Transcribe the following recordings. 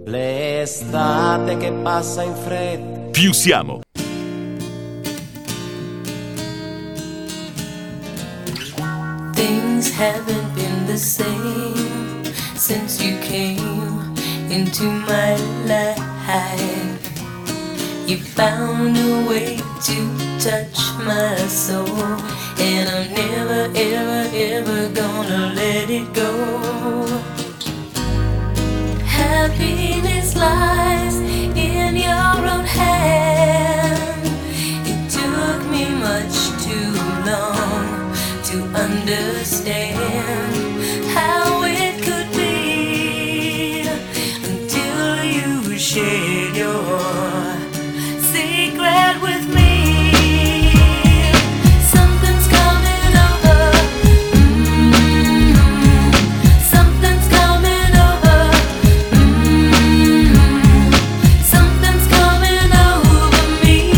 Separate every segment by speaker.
Speaker 1: L'estate che passa in fretta.
Speaker 2: Più siamo.
Speaker 3: Things haven't been the same since you came into my life. You found a way to touch my soul, and I'm never, ever, ever gonna let it go. Happiness lies in your own hand. It took me much too long to understand how it could be until you shared your secret with me. Something's coming over. Something's coming over. Something's coming over me.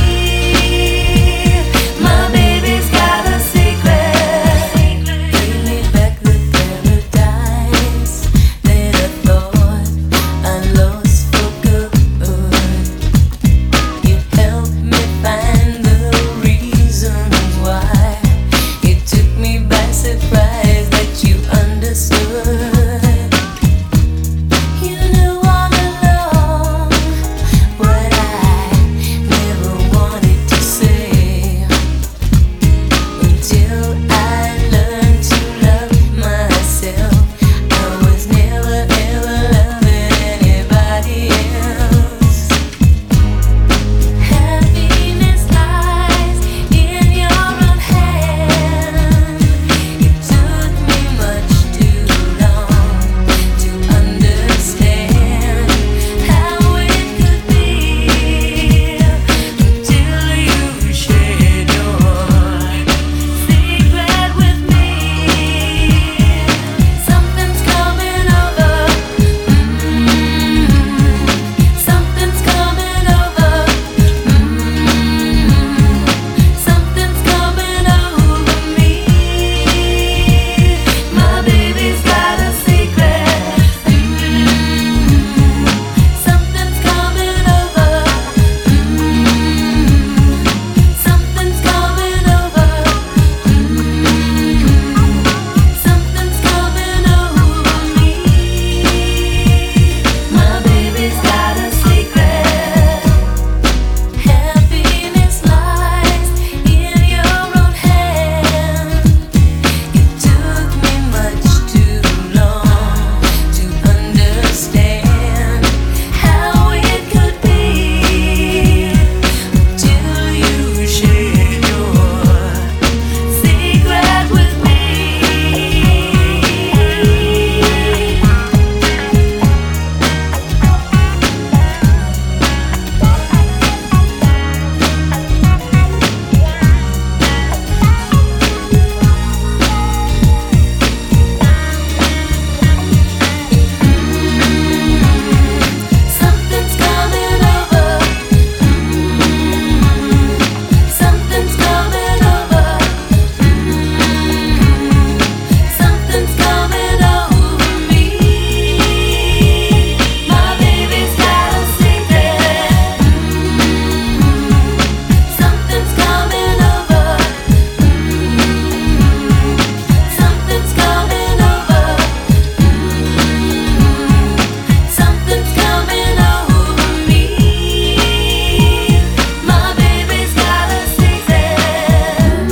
Speaker 3: My baby's got a secret. Bring me back the paradise that I thought I lost for good. You helped me find the reasons why. It took me by surprise that you understood. You knew all along what I never wanted to say, until I learned to love myself. I was never ever loving anybody else. Happiness lies in your own hand. It took me much too long to understand how it could be until you shared your secret with me. Something's coming over. Something's coming over. Something's coming over me. My baby's got a secret. Something's coming over. Something's coming over. Something's coming over me. My baby's got a secret. Happiness lies in your own hand. It took me much too long to understand how it could be until you shared your secret with me. Something's coming over. Something's coming over. Something's coming over me. My baby's got a secret. Something's coming over. Something's coming over. Something's coming over me. My baby's got a secret.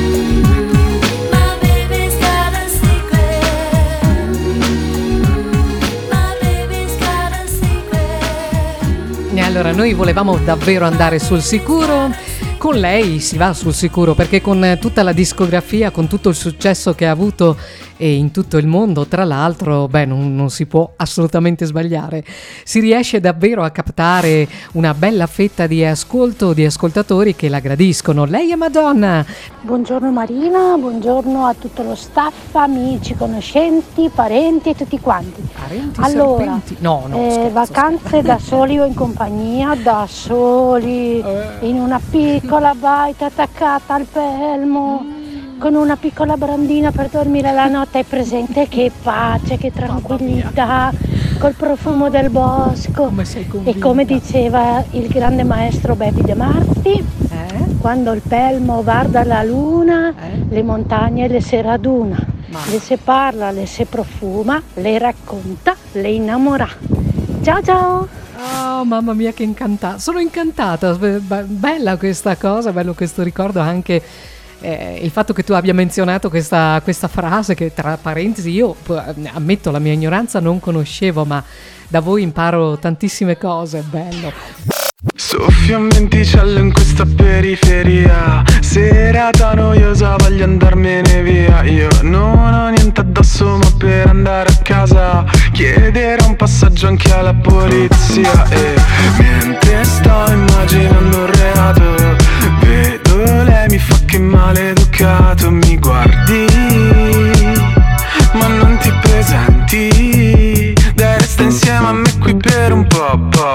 Speaker 3: My baby's got a secret. My baby's got a secret.
Speaker 4: E allora noi volevamo davvero andare sul sicuro. Con lei si va sul sicuro perché con tutta la discografia, con tutto il successo che ha avuto e in tutto il mondo, tra l'altro, non si può assolutamente sbagliare. Si riesce davvero a captare una bella fetta di ascolto, di ascoltatori che la gradiscono. Lei è Madonna.
Speaker 5: Buongiorno Marina, buongiorno a tutto lo staff, amici, conoscenti, parenti e tutti quanti.
Speaker 4: Parenti
Speaker 5: Allora,
Speaker 4: serpenti? No, scherzo,
Speaker 5: vacanze
Speaker 4: scherzo.
Speaker 5: da soli o in compagnia, da soli, in una piccola baita attaccata al pelmo, con una piccola brandina per dormire la notte. Hai presente che pace, che tranquillità, col profumo del bosco.
Speaker 4: Come sei convinta?
Speaker 5: E come diceva il grande maestro Bepi De Marti, quando il pelmo guarda la luna, le montagne le si raduna, le si parla, le si profuma, le racconta, le innamora. Ciao ciao!
Speaker 4: Oh, mamma mia, che incantata! Sono incantata, bella questa cosa, bello questo ricordo, anche il fatto che tu abbia menzionato questa frase che, tra parentesi, io ammetto la mia ignoranza, non conoscevo, ma da voi imparo tantissime cose, bello.
Speaker 2: Soffio un venticello in questa periferia, serata noiosa, voglio andarmene via. Io non ho niente addosso, ma per andare a casa chiederò un passaggio anche alla polizia. E mentre sto immaginando un reato, vedo lei, mi fa che maleducato. Mi guardi, ma non ti presenti, dai resta insieme a me qui per un po'.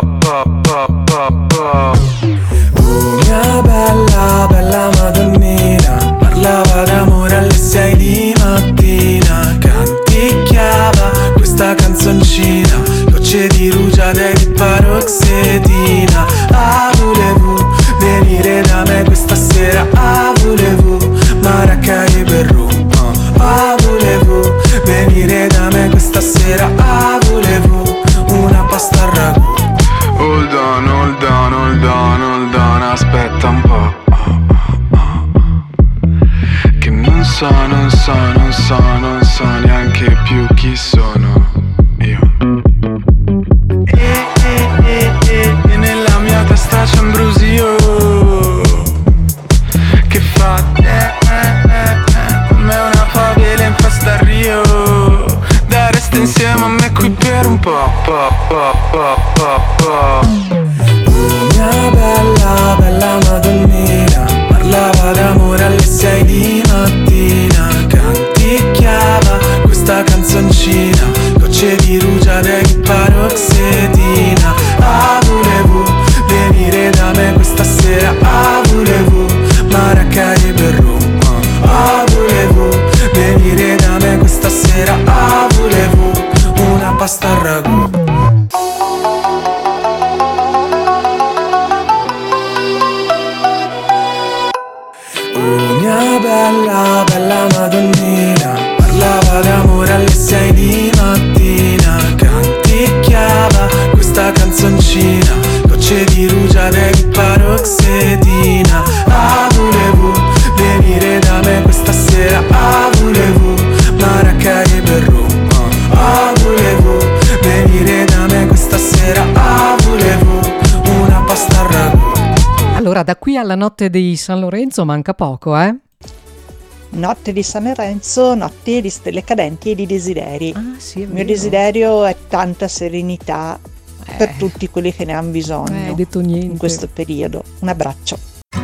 Speaker 2: Mia bella, bella madonnina, parlava d'amore alle 6 di mattina, canticchiava questa canzoncina, gocce di rugiada di paroxetina. Ah, volevo venire da me questa sera, ah, volevo maracai per rum. Ah, volevo venire da me questa sera, ah, volevo una pasta al ragù. Hold on, hold on, hold on, hold on, aspetta un po'. Che non so neanche più chi sono io. E nella mia testa c'è un brusio che fa come una favela in festa a Rio. Dai resta insieme a me qui per un po'. Mia bella, bella madonnina, parlava d'amore alle 6 di mattina, canticchiava questa canzoncina, gocce di rugiada di paroxetina. Ah, volevo venire da me questa sera, ah, volevo maracai per rum. Ah, volevo venire da me questa sera, ah, volevo una pasta al ragù. Oh mia bella, bella madonnina, parlava d'amore alle 6 di mattina, canticchiava questa canzoncina, gocce di rugiada di paroxetina. Ah, volevo venire da me questa sera, ah, volevo maracai per rum. Ah, volevo venire da me questa sera, ah, volevo una pasta al ragù.
Speaker 4: Allora, da qui alla notte di San Lorenzo manca poco, eh?
Speaker 6: Notte di San Lorenzo, notte di stelle cadenti e di desideri.
Speaker 4: Ah, sì, è
Speaker 6: Il mio
Speaker 4: vero.
Speaker 6: desiderio è tanta serenità per tutti quelli che ne hanno bisogno
Speaker 4: Hai detto niente.
Speaker 6: in questo periodo. Un abbraccio.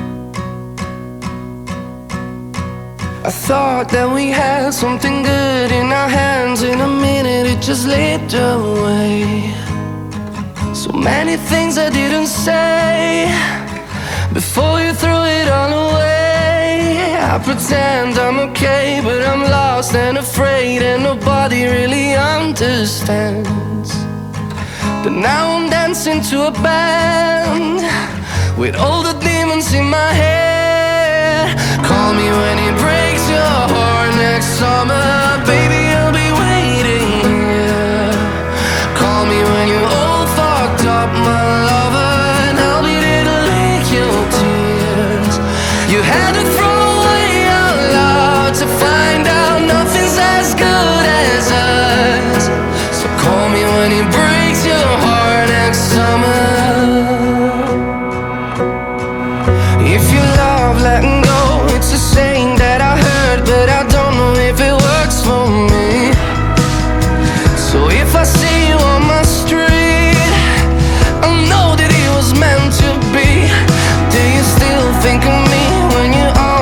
Speaker 1: I thought that we had something good in our hands. In a minute it just slipped away. So many things I didn't say before you threw it all away. I pretend I'm okay, but I'm lost and afraid, and nobody really understands. But now I'm dancing to a band with all the demons in my head. Call me when it breaks your heart next summer, baby, I'll be waiting here. Call me when you're all fucked up, my lover, and I'll be there to lick your tears. You had to throw away our love to find out nothing's as good as us. So call me when it breaks your heart next summer. If you love letting go, it's a saying that I heard, but I don't know if it works for me. So if I see you on my street, I know that it was meant to be. Do you still think of me when you're on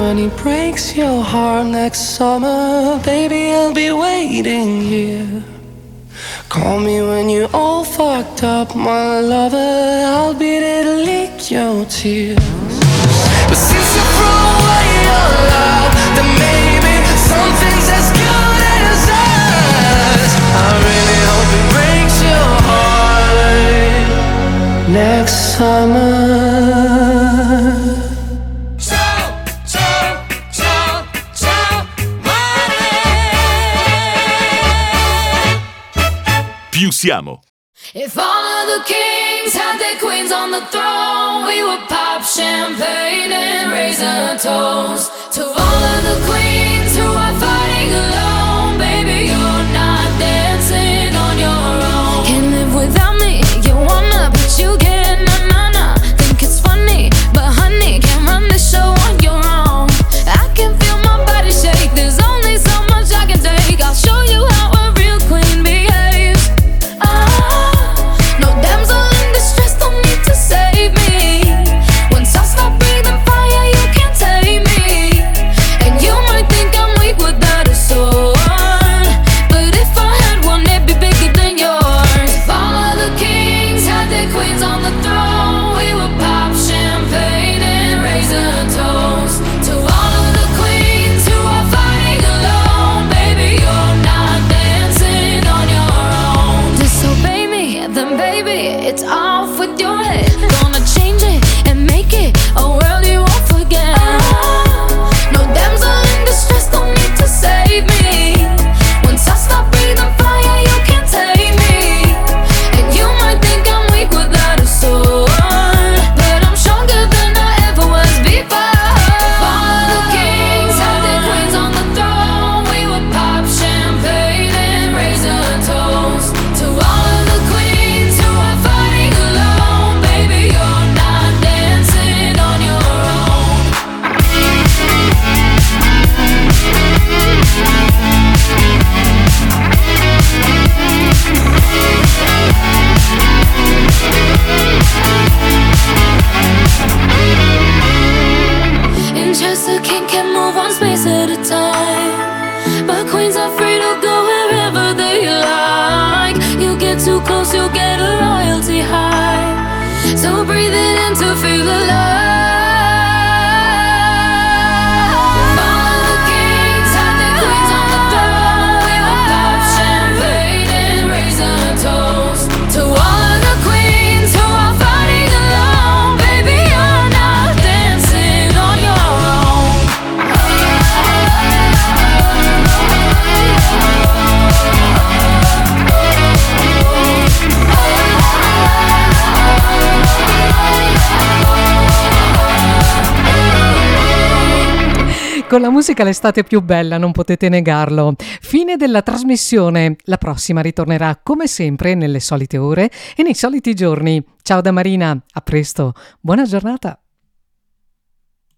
Speaker 1: when he breaks your heart next summer, baby, I'll be waiting here. Call me when you're all fucked up, my lover, I'll be there to lick your tears. But since you threw away your love, then maybe something's as good as us. I really hope it breaks your heart next summer.
Speaker 7: Più siamo.
Speaker 3: If all of the kings had their queens on the throne, we would pop champagne and raise a toast to all of the queens who are fighting alone. Baby, you're not dancing on your own. Can't live without me, you wanna, but you can't, nah. Think it's funny, but honey, can't run the show on your own. I can feel my body shake, there's only so much I can take. I'll show you how a real queen behaves. No damsel in distress, don't need to save me. Once I stop breathing fire, you can't tame me. And you might think I'm weak without a sword, but if I had one, it'd be bigger than yours. If all of the kings had their queens on the throne, we would pop champagne and raise a toast to all of the queens who are fighting alone. Baby, you're not dancing on your own. Disobey me, then baby, it's off with your head. Gonna change it and make it a world you won't forget. No damsel in distress, don't need to save me. Once I stop breathing fire, you can't tame me. And you might think I'm weak without a sword, but I'm stronger than I ever was before. If all of the kings had their queens on the throne, we would pop champagne and raise a toast to all of the queens who are fighting alone. Baby, you're not dancing on your own. In chess, a king can move one space at a time, but queens are free to go wherever they like. You get too close, you'll get a royalty high. So breathe it in to feel alive. All of the kings had their queens on the throne. We would pop champagne and raise a toast to all of the queens who are fighting alone. Baby, you're not dancing on your own.
Speaker 4: Con la musica l'estate è più bella, non potete negarlo. Fine della trasmissione. La prossima ritornerà come sempre nelle solite ore e nei soliti giorni. Ciao da Marina, a presto, buona giornata.